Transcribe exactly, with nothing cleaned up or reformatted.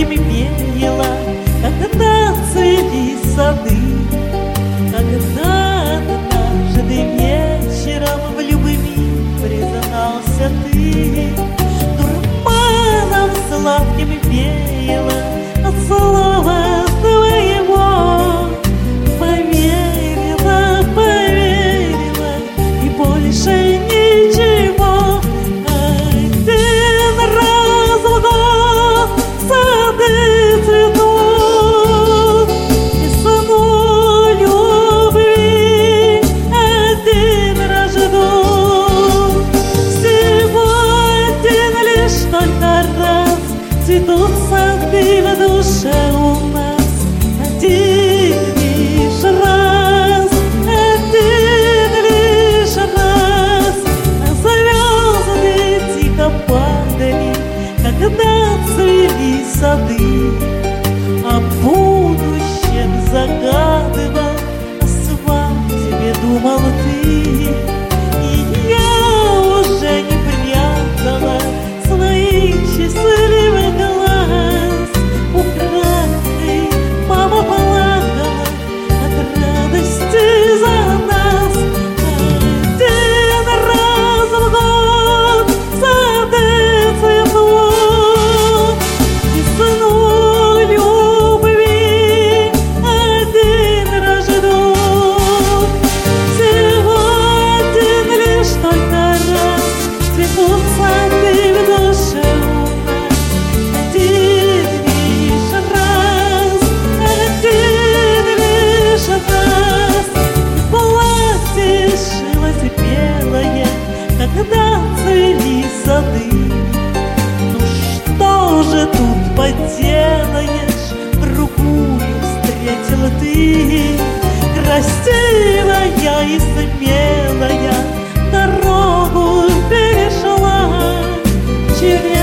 сладкими веяло, когда цвели сады, когда однажды вечером в любви признался ты. Дурманом сладким веяло от слова твоего. Поверила, поверила и больше ничего. Один раз в год сады цветут, весну любви один раз ждут. Всего один лишь только раз цветут сады в душе у нас. Один лишь раз, один лишь раз. Звезды тихо падали, когда цвели сады. О будущем загадывал, о свадьбе думал ты. И я уже не прятала своих счастливых глаз. Украдкой мама плакала от радости за нас. Один раз в год сады цветут, весну любви один раз ждут. Всего один лишь только раз цветут сады в душе у нас. Один лишь раз, один лишь раз. Платье шилось белое, когда цвели сады. Ну что же тут поделаешь, другую встретила ты. Красивая и смелая дорогу перешла через